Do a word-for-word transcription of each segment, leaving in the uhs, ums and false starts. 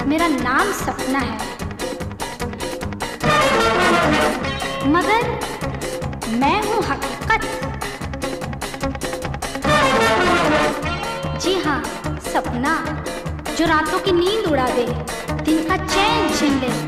मेरा नाम सपना है, मगर मैं हूँ हकीकत। जी हाँ, सपना जो रातों की नींद उड़ा दे, दिन का चैन छीन ले।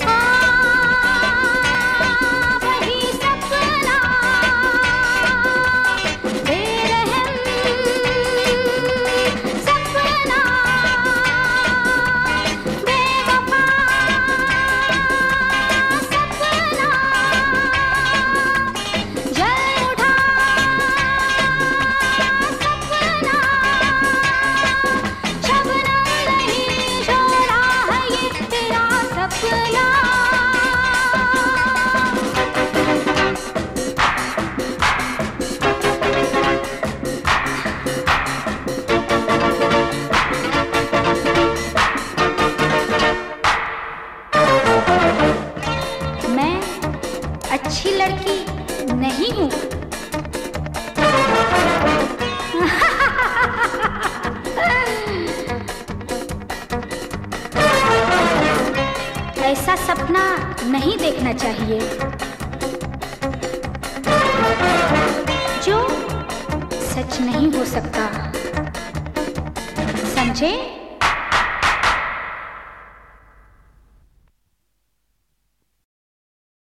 अच्छी लड़की नहीं हूँ। ऐसा सपना नहीं देखना चाहिए जो सच नहीं हो सकता, समझे?